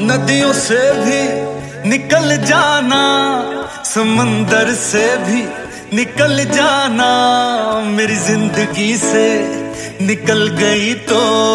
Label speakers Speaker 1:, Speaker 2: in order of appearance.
Speaker 1: नदियों से भी निकल जाना, समंदर से भी निकल जाना, मेरी जिंदगी से निकल गई तो